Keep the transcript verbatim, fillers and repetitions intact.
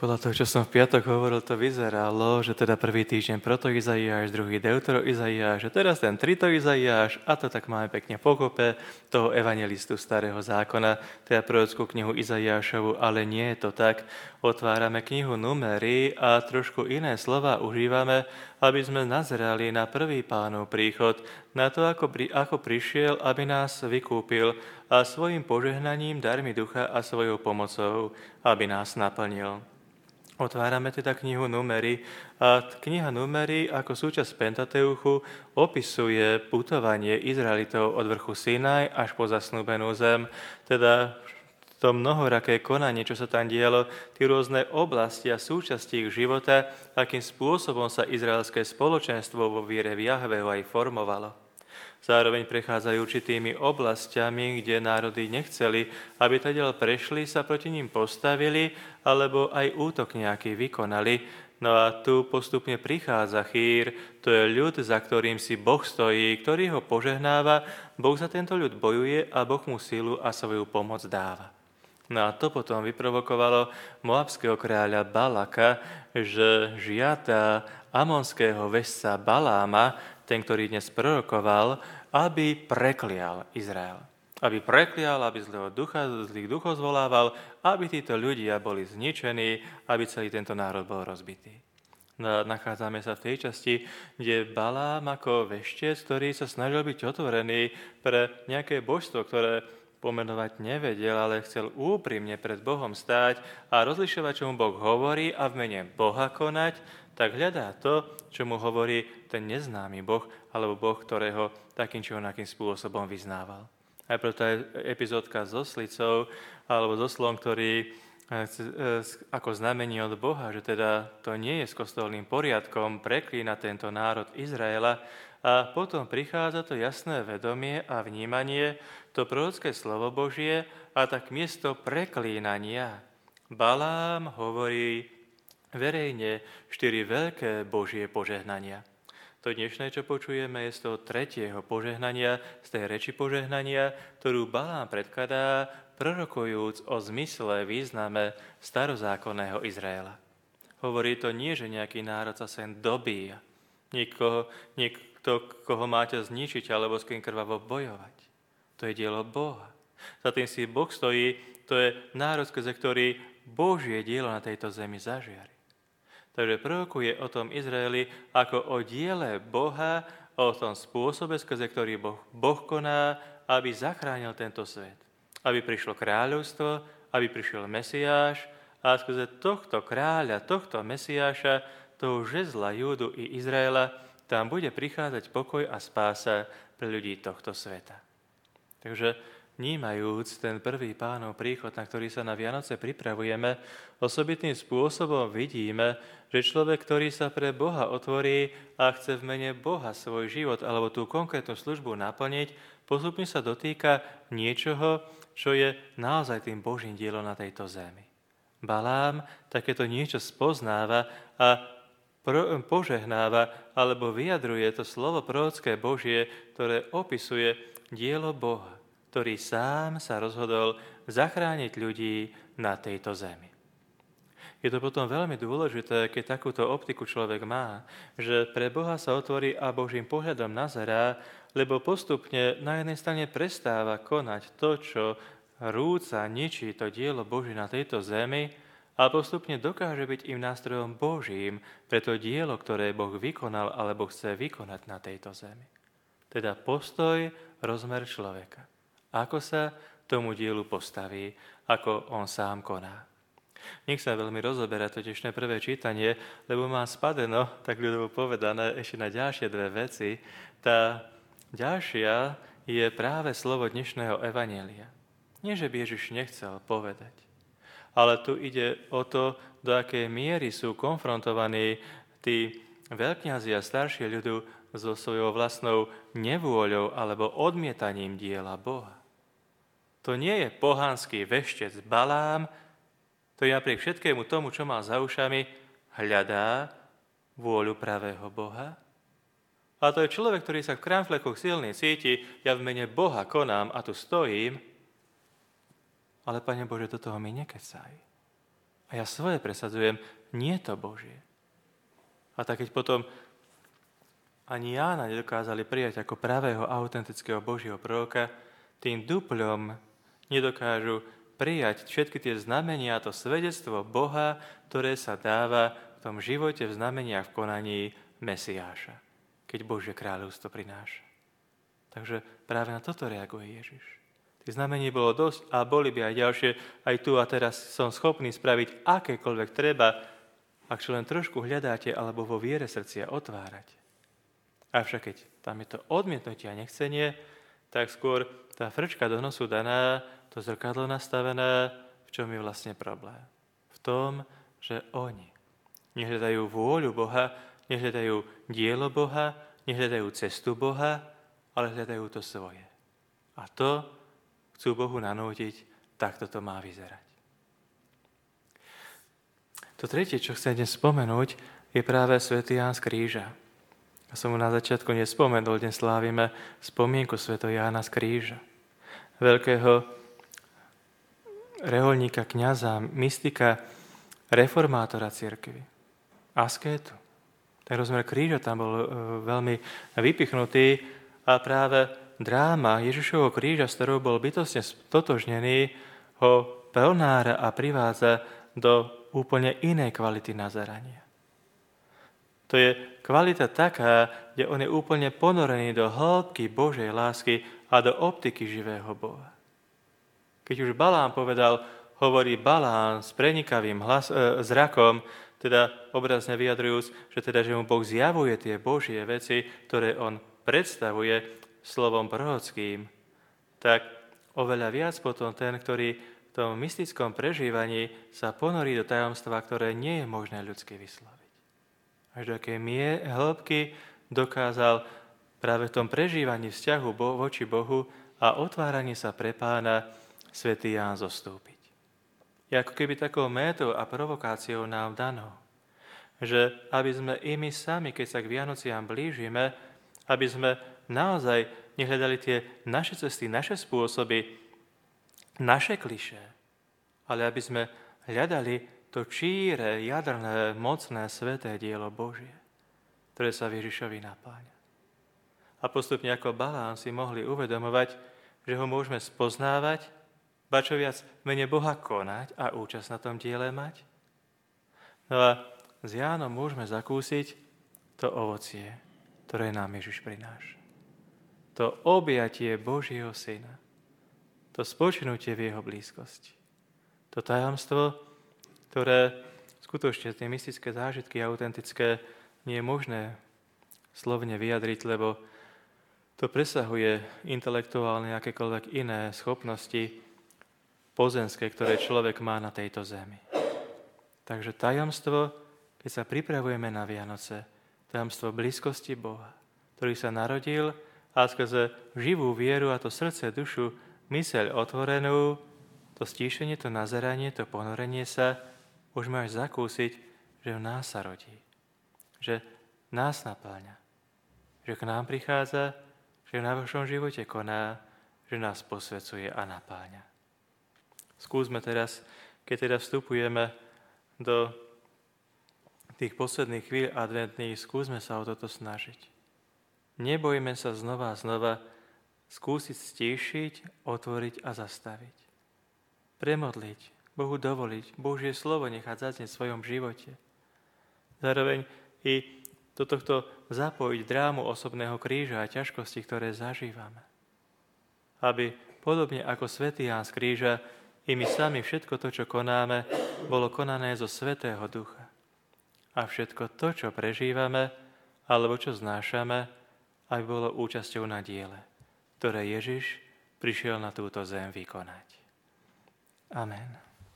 Podľa toho, čo som v piatok hovoril, to vyzeralo, že teda prvý týždeň proto Izaiáš, druhý deutero Izaiáš, a teraz ten trito Izaiáš, a to tak máme pekne pokope toho evangelistu starého zákona, teda prorockú knihu Izaiášovu, ale nie je to tak. Otvárame knihu Númery a trošku iné slova užívame, aby sme nazerali na prvý Pánov príchod, na to, ako, pri, ako prišiel, aby nás vykúpil a svojim požehnaním, darmi ducha a svojou pomocou, aby nás naplnil. Otvárame teda knihu Númery a kniha Númery ako súčasť Pentateuchu opisuje putovanie Izraelitov od vrchu Sinaj až po zasnúbenú zem, teda to mnohoraké konanie, čo sa tam dialo, tie rôzne oblasti a súčasti ich života, akým spôsobom sa izraelské spoločenstvo vo viere v Jahveho aj formovalo. Zároveň prechádzajú určitými oblastiami, kde národy nechceli, aby tadiaľ prešli, sa proti ním postavili, alebo aj útok nejaký vykonali. No a tu postupne prichádza Chýr, to je ľud, za ktorým si Boh stojí, ktorý ho požehnáva, Boh za tento ľud bojuje a Boh mu silu a svoju pomoc dáva. No a to potom vyprovokovalo moabského kráľa Balaka, že žiada amonského vesca Baláma, ten, ktorý dnes prorokoval, aby preklial Izrael. Aby preklial, aby zlého ducha, zlých duchov zvolával, aby títo ľudia boli zničení, aby celý tento národ bol rozbitý. No, nachádzame sa v tej časti, kde Balám ako veštec, ktorý sa snažil byť otvorený pre nejaké božstvo, ktoré pomenovať nevedel, ale chcel úprimne pred Bohom stáť a rozlišovať, čo mu Boh hovorí a v mene Boha konať, tak hľadá to, čo mu hovorí ten neznámy Boh, alebo Boh, ktorého takým či onakým spôsobom vyznával. Aj preto je epizódka so slicou, alebo so slom, ktorý ako znamenie od Boha, že teda to nie je s kostolným poriadkom, preklína tento národ Izraela, a potom prichádza to jasné vedomie a vnímanie, to prorocké slovo Božie, a tak miesto preklínania Balám hovorí verejne štyri veľké Božie požehnania. To dnešné, čo počujeme, je z toho tretieho požehnania, z tej reči požehnania, ktorú Balám predkladá, prorokujúc o zmysle, význame starozákonného Izraela. Hovorí to nie, že nejaký národ sa sem dobíja, Niekoho, niekto, koho máte zničiť alebo s kým krvavo bojovať. To je dielo Boha. Za tým si Boh stojí, to je národ, skrze ktorý Božie dielo na tejto zemi zažiari. Takže prorokuje o tom Izraeli ako o diele Boha, o tom spôsobe, skrze ktorý Boh, boh koná, aby zachránil tento svet. Aby prišlo kráľovstvo, aby prišiel Mesiáš a skrze tohto kráľa, tohto Mesiáša, toho žezla Júdu i Izraela, tam bude prichádzať pokoj a spása pre ľudí tohto sveta. Takže vnímajúc ten prvý Pánov príchod, na ktorý sa na Vianoce pripravujeme, osobitným spôsobom vidíme, že človek, ktorý sa pre Boha otvorí a chce v mene Boha svoj život alebo tú konkrétnu službu naplniť, postupne sa dotýka niečoho, čo je naozaj tým Božím dielom na tejto zemi. Balám takéto niečo spoznáva a požehnáva alebo vyjadruje to slovo prorocké Božie, ktoré opisuje dielo Boha, ktorý sám sa rozhodol zachrániť ľudí na tejto zemi. Je to potom veľmi dôležité, keď takúto optiku človek má, že pre Boha sa otvorí a Božím pohľadom nazerá, lebo postupne na jednej strane prestáva konať to, čo rúca, ničí to dielo Božie na tejto zemi, a postupne dokáže byť im nástrojom Božím pre to dielo, ktoré Boh vykonal alebo chce vykonať na tejto zemi. Teda postoj, rozmer človeka. Ako sa tomu dielu postaví, ako on sám koná. Nech sa veľmi rozoberá to dnešné prvé čítanie, lebo má spadeno, tak ľudovo povedané, ešte na ďalšie dve veci. Tá ďalšia je práve slovo dnešného evanjelia. Nie, že by Ježiš nechcel povedať, ale tu ide o to, do akej miery sú konfrontovaní tí veľkňazi a staršie ľudu so svojou vlastnou nevôľou alebo odmietaním diela Boha. To nie je pohanský veštec Balám, ktorý napriek všetkému tomu, čo má za ušami, hľadá vôľu pravého Boha. A to je človek, ktorý sa v kramflekoch silný cíti, ja v mene Boha konám a tu stojím, ale, Pane Bože, do toho mi nekecaj. A A ja svoje presadzujem, nie to Božie. A tak keď potom ani Jána nedokázali prijať ako pravého, autentického Božieho proroka, tým dupľom nedokážu prijať všetky tie znamenia, to svedectvo Boha, ktoré sa dáva v tom živote, v znameniach, v konaní Mesiáša, keď Božie kráľovstvo prináša. Takže práve na toto reaguje Ježiš. Tých znamení bolo dosť a boli by aj ďalšie. Aj tu a teraz som schopný spraviť akékoľvek treba, ak čo len trošku hľadáte alebo vo viere srdcia otvárate. Avšak keď tam je to odmietnutie a nechcenie, tak skôr tá frčka do nosu daná, to zrkadlo nastavené, v čom je vlastne problém. V tom, že oni nehľadajú vôľu Boha, nehľadajú dielo Boha, nehľadajú cestu Boha, ale hľadajú to svoje. A to chcú Bohu nanútiť, takto to má vyzerať. To tretie, čo chcem dnes spomenúť, je práve svätý Ján z Kríža. Ja som mu na začiatku nespomenul, dnes slávime spomienku svätého Jána z Kríža. Veľkého reholníka, kňaza, mystika, reformátora cirkvi, askétu. Ten rozmer kríža tam bol veľmi vypichnutý a práve dráma Ježišovho kríža, s ktorou bol bytostne stotožnený, ho pelnára a privádza do úplne inej kvality nazerania. To je kvalita taká, kde on je úplne ponorený do hĺbky Božej lásky a do optiky živého Boha. Keď už Balám povedal, hovorí Balám s prenikavým hlas, e, zrakom, teda obrazne vyjadrujúc, že, teda, že mu Boh zjavuje tie Božie veci, ktoré on predstavuje slovom prorockým, tak oveľa viac potom ten, ktorý v tom mystickom prežívaní sa ponorí do tajomstva, ktoré nie je možné ľudsky vysloviť. Až do akej mie, hĺbky dokázal práve v tom prežívaní vzťahu bo, voči Bohu a otváraní sa pre Pána svätý Ján zostúpiť. Je ako keby takou métou a provokáciou nám danou, že aby sme i my sami, keď sa k Vianociam blížime, aby sme naozaj nehľadali tie naše cesty, naše spôsoby, naše klišé, ale aby sme hľadali to číre, jadrné, mocné, sveté dielo Božie, ktoré sa v Ježišovi napáňa. A postupne ako Balám si mohli uvedomovať, že ho môžeme spoznávať, ba čo viac v mene Boha konať a účasť na tom diele mať. No a s Jánom môžeme zakúsiť to ovocie, ktoré nám Ježiš prináša. To objatie Božieho Syna, to spočinutie v jeho blízkosti, to tajomstvo, ktoré skutočne tie mystické zážitky autentické nie je možné slovne vyjadriť, lebo to presahuje intelektuálne akékoľvek iné schopnosti pozemské, ktoré človek má na tejto zemi. Takže tajomstvo, keď sa pripravujeme na Vianoce, tajomstvo blízkosti Boha, ktorý sa narodil a skrze živú vieru a to srdce, dušu, myseľ otvorenú, to stíšenie, to nazeranie, to ponorenie sa, môžeme až zakúsiť, že v nás sa rodí, že nás napáľa, že k nám prichádza, že v našom živote koná, že nás posvecuje a napáľa. Skúsme teraz, keď teda vstupujeme do tých posledných chvíľ adventných, skúsme sa o toto snažiť. Nebojme sa znova a znova skúsiť stíšiť, otvoriť a zastaviť. Premodliť, Bohu dovoliť, Božie slovo nechať zaznieť v svojom živote. Zároveň i do tohto zapojiť drámu osobného kríža a ťažkosti, ktoré zažívame. Aby podobne ako svätý Ján z Kríža, i my sami všetko to, čo konáme, bolo konané zo Svätého Ducha. A všetko to, čo prežívame, alebo čo znášame, aby bolo účasťou na diele, ktoré Ježiš prišiel na túto zem vykonať. Amen.